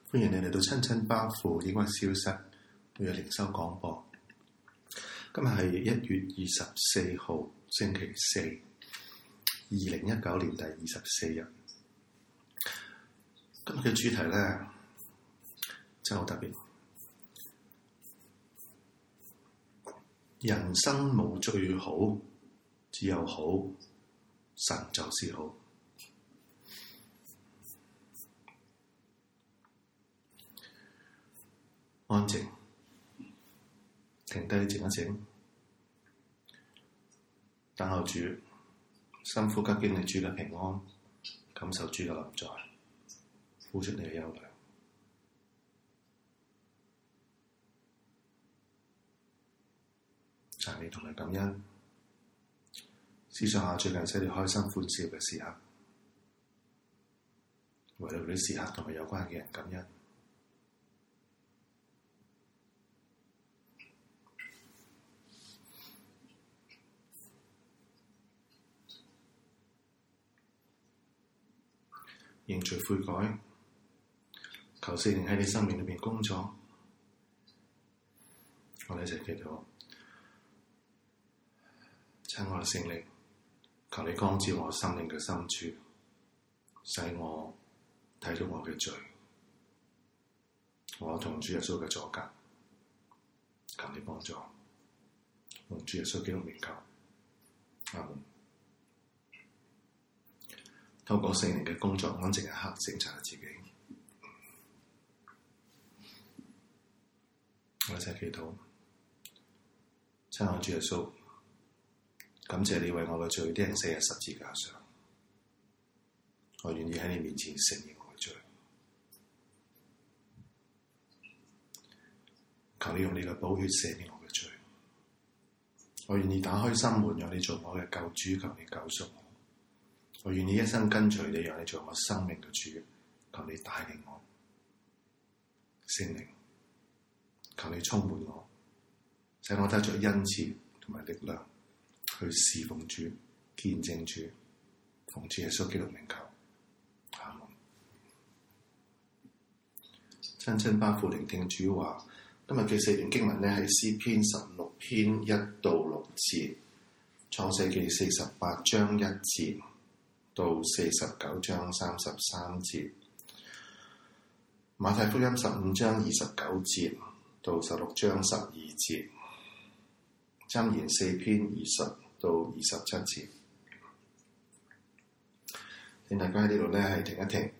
歡迎你嚟到親親包袱抑鬱消失每日靈修廣播。今日係1月24號星期四，2019年第24日。今日嘅主題咧真係好特別，人生無最好，只有好，神就是好。安靜，停低靜一靜，等候主，深呼吸經歷主嘅平安，感受主嘅臨在，呼出你嘅憂慮，讚美同埋感恩，思想下最近使你開心歡笑嘅時刻，為到嗰啲時刻同佢有關嘅人感恩。認罪悔改，求聖靈喺你生命裏面工作。我哋一齊祈禱，親愛嘅聖靈，求你光照我生命嘅深處，使我睇到我嘅罪，我同主耶穌嘅阻隔，求你幫助，用主耶穌基督名求，阿門。透過聖靈嘅工作，安靜一刻，省察自己。我一齊祈禱，親愛主耶穌，感謝你為我嘅罪釘死喺十字架上，我願意喺你面前承認我嘅罪。求你用你嘅寶血赦免我嘅罪，我願意打開心門，讓你做我嘅救主，求你救贖我。我願意一生跟隨你，讓你做我生命嘅主，求你帶領我。聖靈，求你充滿我，使我得着恩賜同埋力量去侍奉主、見證主，奉主耶穌基督名求，阿門。親親包袱聆聽主話，今日嘅4段經文咧係詩篇16篇1到6節，創世記48章1節到49章33節，馬太福音15章29節到16章12節，箴言4篇20到27節。請大家喺呢度咧係停一停，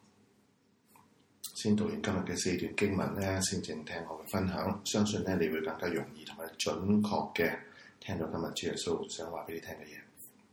先讀完今日嘅4段經文咧，先正聽我嘅分享。相信咧你會更加容易同埋準確嘅聽到今日主耶穌想話俾你聽嘅嘢。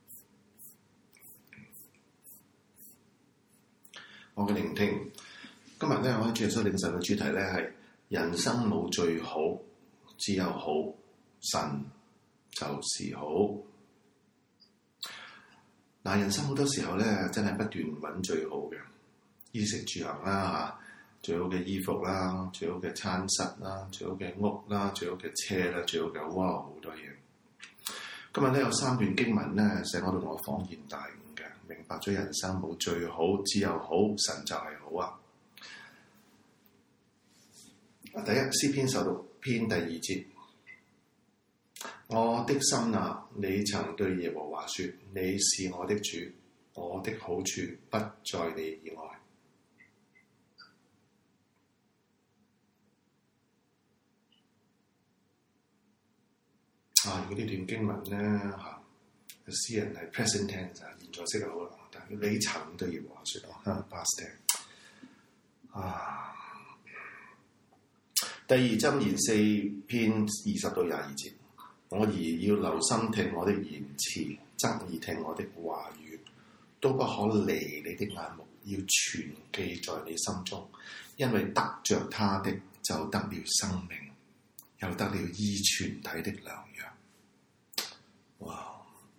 我嘅聆聽，今日咧我喺主耶穌領受嘅主題咧係人生冇最好，只有好，神就是好。嗱，人生好多時候咧真係不斷揾最好嘅，衣食住行啦，最好嘅衣服啦，最好嘅餐室啦，最好嘅屋啦，最好嘅車啦，最好嘅哇好多嘢。今日咧有3段經文咧使我同我恍然大悟嘅，明白咗人生冇最好，只有好，神就係好啊！第一，詩篇16篇第2節，我的心啊，你曾對耶和華說，你是我的主，我的好處不在你以外。如果呢段經文咧詩人係 present tense 現在式就好啦，但係你曾對耶和華說past tense。第二，箴言4篇20到22節，我兒要留心聽我的言辭，側耳聽我的話語，都不可離你的眼目，要存記在你心中，因為得着他的就得了生命，又得了醫全體的良藥。哇！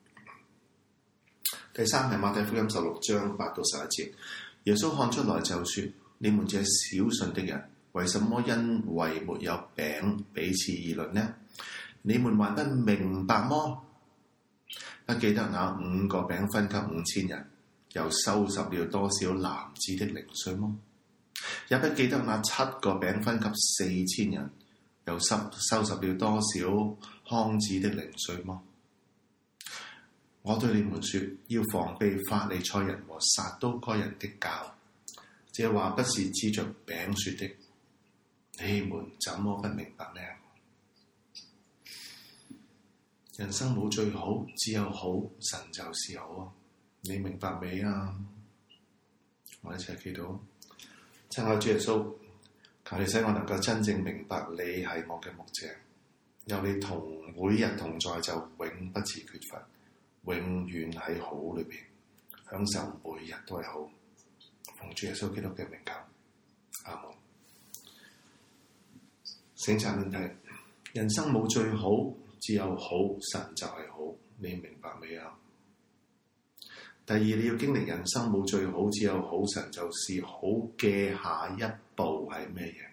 第三係馬太福音16章8到11節，耶穌看出來就說：你們這小信的人，為什麼因為沒有餅彼此議論呢？你們還不明白麼？不記得那5個餅分給5000人，又收拾了多少男子的零碎麼？ 也不記得那7個餅分給4000人，又收拾了多少筐子的零碎麼？我對你們說，要防備法利賽人和撒都該人的酵。這話不是指着餅說的，你們怎麼不明白呢？人生冇最好，只有好，神就是好。你明白未啊？我一齊祈禱，親愛主耶穌，求你使我能夠真正明白你係我嘅牧者，有你每日同在就永不致缺乏，永遠喺好裏邊享受每日都係好。奉主耶穌基督嘅名求，阿門。省察問題，人生冇最好，只有好，神就係好。你明白未啊？第二，你要經歷人生冇最好，只有好，神就是好嘅下一步係咩嘢？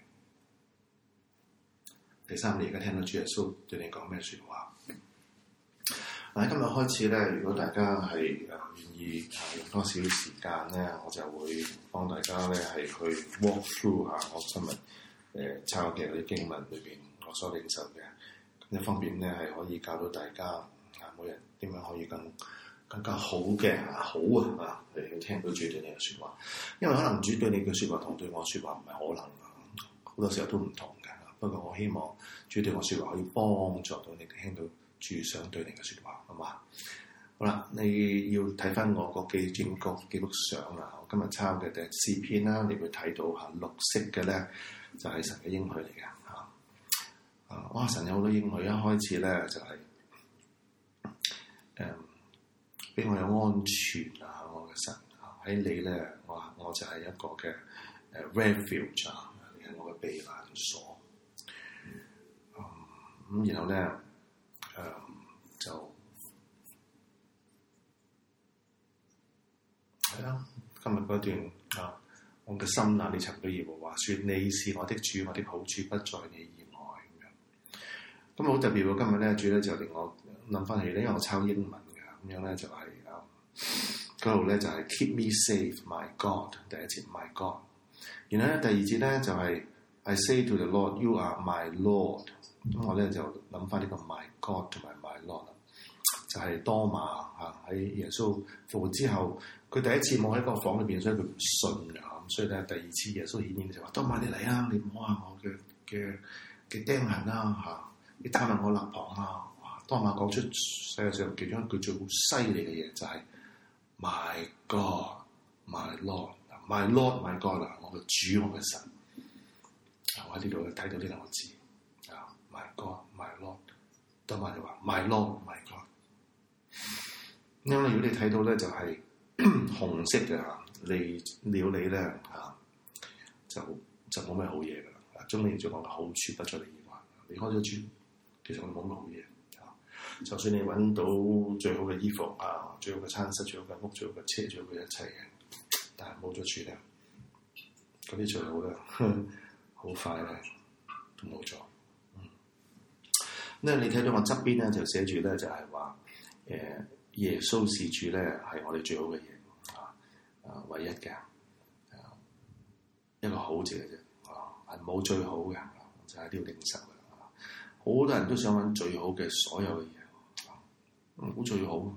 第三，你而家聽到主耶穌對你講咩説話？喺今日開始咧，如果大家係願意用多少時間咧，我就會幫大家咧係去 walk through 下我今日抄嘅嗰啲經文裏邊我所領受嘅，一方面咧係可以教到大家每日點樣可以更加好嘅嚟去聽到主對你嘅説話，因為可能主對你嘅説話同對我説話唔係可能，好多時候都唔同嘅。不過我希望主對我説話可以幫助到你聽到主想對你嘅説話，好嘛？好啦，你要睇翻我個幾幅相啦。我今日抄嘅第詩篇啦，你會睇到綠色嘅咧就係神嘅應許嚟嘅嚇。哇！神有好多應許，一開始咧就係俾我有安全我嘅神喺你咧，我就係一個嘅refuge 你係我嘅避難所。咁然後咧就係啦。今日嗰段我嘅心哪裏尋到耶和華說，你是我的主，我的好處不在你以外咁樣。咁好特別喎！今日咧主咧就令我諗翻起咧，因為我抄英文嘅咁樣咧就係嗰度咧就係 Keep me safe, my God。第一節 my God， 然後咧第二節咧就係 I say to the Lord, you are my Lord。咁我咧就諗翻呢個 my God 同埋 my Lord， 就係多馬喺耶穌復活之後，佢第一次冇喺個房裏邊，所以佢唔信啊。咁所以咧第二次耶穌顯現就話：多馬你嚟啊！你摸下我嘅釘痕啦你擔下我肋旁啊！多馬講出世界上其中一句最好犀利嘅嘢就係 my God, my Lord。my Lord, my God 我嘅主，我嘅神。我喺呢度睇到呢兩個字。My God, my Lord， 多馬就話 My Lord, my God。因為如果你睇到咧，就係紅色嘅嚟了你咧就冇咩好嘢噶啦。中你就講好處不在你以外，離開咗主，其實我冇乜好嘢。就算你揾到最好嘅衣服最好嘅餐室、最好嘅屋、最好嘅車、最好嘅一切嘅，但係冇咗主咧，嗰啲最好咧，好快咧都冇咗。你睇到我側邊咧就寫住咧就係話耶穌是主咧係我哋最好嘅嘢唯一嘅一個好字嘅啫係冇最好嘅就喺呢度領受嘅好多人都想揾最好嘅所有嘅嘢冇最好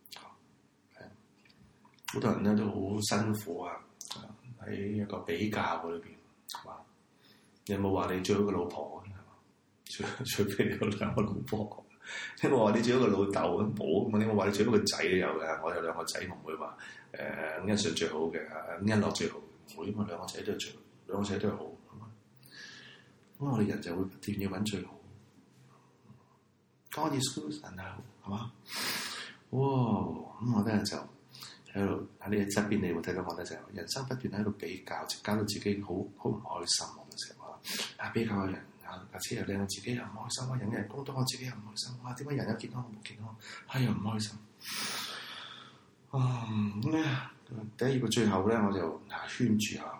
好多人咧都好辛苦喺一個比較嗰裏邊係嘛？有冇話你最好嘅老婆？除非你有兩個老婆，因為我話你最好個老豆都冇咁，我話你最好個仔都有嘅，我有兩個仔，我唔會話恩順最好嘅，恩樂最好，唔會，因為兩個仔都係最好，兩個仔都係好。咁我哋人就會不斷要揾最好。God is good and好，係嘛？哇！咁我咧就喺度喺你嘅側邊，你會睇到我咧就人生不斷喺度比較，搞到自己好唔開心。我嘅時候比較人。架車又靚，我自己又唔開心；人嘅人工多，我自己又唔開心。哇！點解人有健康，我冇健康？又唔開心。咁咧，第二個最後咧，我就圈住下。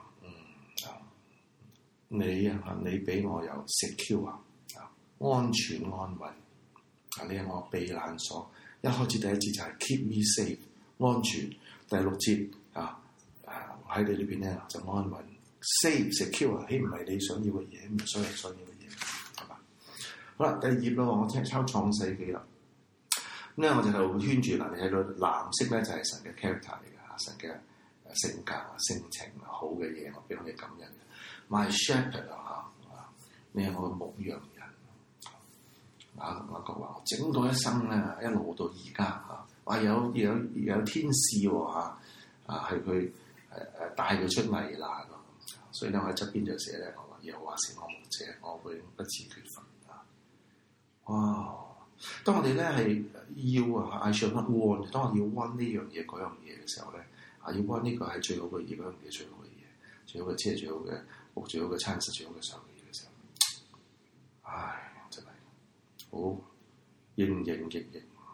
你俾我有 secure 安全安穩。你係我避難所。一開始第一節就係 keep me safe 安全。第六節喺你裏邊咧就安穩。 safe secure， 豈唔係你想要嘅嘢，唔係所有人想要嘅嘢，係嘛？好啦，第二頁咯，我抄創世記啦。咁咧我就喺度圈住嗱，你睇到藍色咧就係神嘅 character 嚟嘅，神嘅性格啊、性情啊、好嘅嘢，我俾我哋感恩嘅。My shepherd 啊嚇，你係我嘅牧羊人。啊，我講話我整到一生咧，一路到而家嚇，話有天使喎嚇，係佢帶佢出危難咯。所以咧我喺側邊就寫咧，我話耶和華是我牧者，我永不致缺乏啊！哇！當我哋咧係要I shall not want，當我要 want 呢樣嘢嗰樣嘢嘅時候咧，要 want 呢個係最好嘅嘢，嗰樣嘢最好嘅嘢，最好嘅車，最好嘅屋，最好嘅餐食，最好嘅上嘅嘢嘅時候，唉，真係好應應。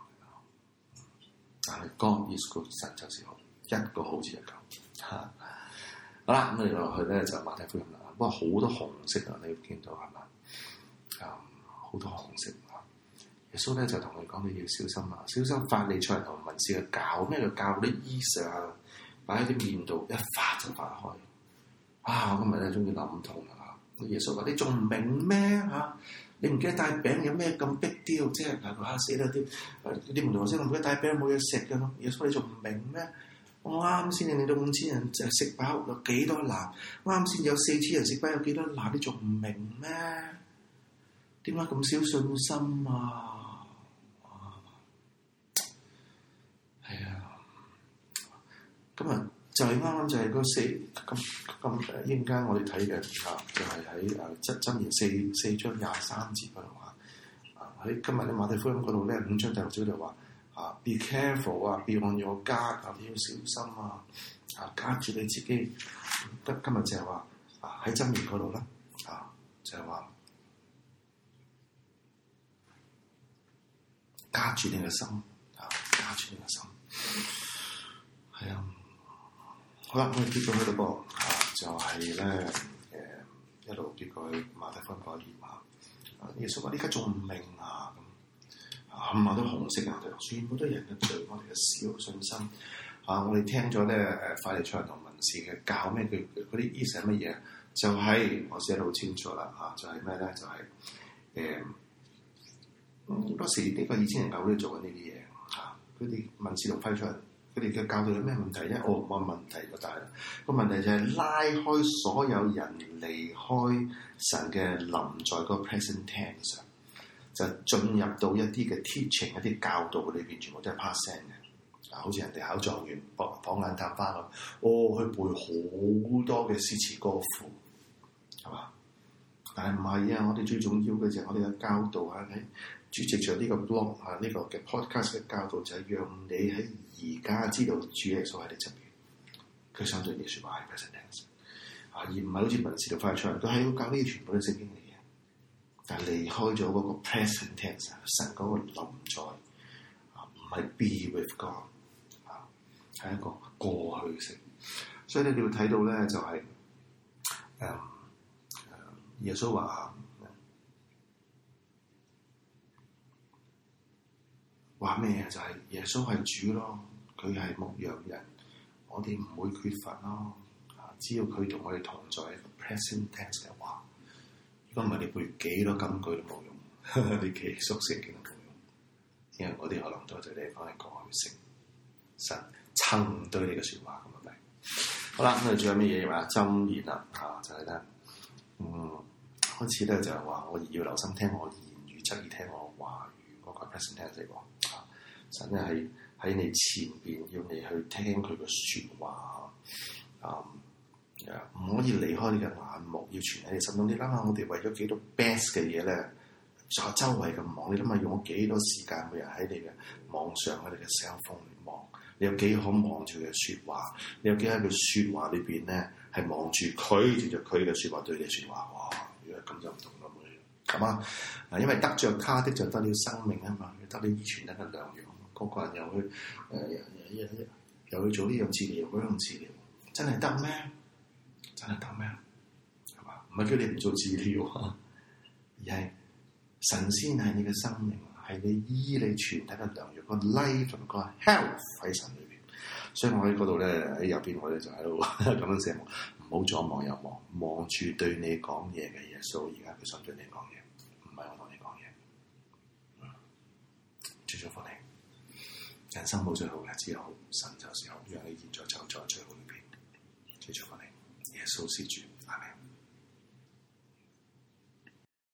但係 God is good， 神就是好，一個好字就夠嚇。好啦，咁你落去咧就馬太福音啦。不過好多紅色啊，你見到係嘛？好多紅色。耶穌咧就同佢講：你要小心啊！小心法利賽人同文士嘅教，咩叫教啲衣裳啊，擺喺啲面度，一發就發開。我今日咧終於諗通啦！耶穌話：你仲唔明咩嚇？你唔記得帶餅有咩咁逼雕？即係死啦啲門徒話：唔記得帶餅冇嘢食嘅咯。耶穌你仲唔明咩？我啱先令到5000人就食飽，有幾多籃？啱先有4000人食飽，有幾多籃？你仲唔明咩？點解咁少信心啊？係啊，今日就係啱啱就係嗰咁應間我哋睇嘅就係喺箴言4章23節嗰度話，喺今日嘅馬太福音嗰度咧5章第6節就話be careful be on your guard 你要小心夾住你自己。今日就係話喺箴言嗰度咧就係話夾住你嘅心夾住你嘅心。係啊，好啦，我哋結咗去到就係咧一路結過去馬太福音嗰頁耶穌話：呢家仲唔明啊？咁冚唪唥都紅色嘅，全部都係人嘅罪，我哋嘅小信心我哋聽咗咧法利賽人同文士嘅教咩？佢嗰啲意思係乜嘢？就係我寫得好清楚啦就係咩咧？就係當時呢個2000人教會做緊呢啲嘢佢哋文士同法利賽人。佢哋嘅教導有咩問題咧？冇問題嘅，但係個問題就係拉開所有人離開神嘅臨在個 present tense 上，就進入到一啲嘅 teaching 一啲教導裏邊，全部都係 past tense 嘅。好似人哋考狀元榜眼探花咁，去背好多嘅詩詞歌賦，係嘛？但係唔係啊！我哋最重要嘅就係我哋嘅教導主席上呢個 blog 呢個嘅 podcast 嘅教導就係讓你喺而家知道主耶穌喺你側邊，佢想對你説話係 present tense 而唔係好似文士同法利賽人，佢係要教呢啲全部都聖經嚟嘅，但係離開咗嗰個 present tense 神嗰個臨在唔係 be with God 係一個過去式，所以你會睇到咧就係耶穌話咩就係耶穌係主咯，佢係牧羊人，我哋唔會缺乏咯。只要佢同我哋同在一個 present tense 嘅話，如果唔係你背幾多金句都冇用，你記熟聖經都冇用，因為我哋可能多謝你講係過去式，神曾對你嘅説話咁啊咪。好啦，咁啊仲有咩嘢話箴言啦就係咧開始咧就係話我要留心聽我言語，側耳聽我話語嗰個 present tense 嚟講。神咧喺你前邊，要你去聽佢嘅説話，唔可以離開你嘅眼目，要存喺你心中。你諗下，我哋為咗幾多 best 嘅嘢咧，在周圍咁忙，你諗下用咗幾多時間每日喺你嘅網上喺你嘅 cell phone 嚟望，你有幾可望住佢嘅説話？你有幾喺佢説話裏邊咧係望住佢，藉著佢嘅説話對你説話？哇！如果咁就唔同啦，係嘛？因為得着他的就得了生命啊嘛，得了醫全得嘅良藥。個個人又去做呢樣治療嗰樣治療，真係得咩？真係得咩？係嘛？唔係叫你唔做治療而係神仙係你嘅生命，係你醫你全體嘅良藥，個 life 同個 health 喺神裏邊。 所以我喺嗰度咧喺右邊，我咧就喺度咁樣寫，唔好左望右望，望住對你講嘢嘅耶穌。而家佢想對你講嘢，唔係我同你講嘢。祝福你，人生冇最好嘅，只有神就是好，讓你現在走在最好嘅邊。祝福你，耶穌是主，阿們。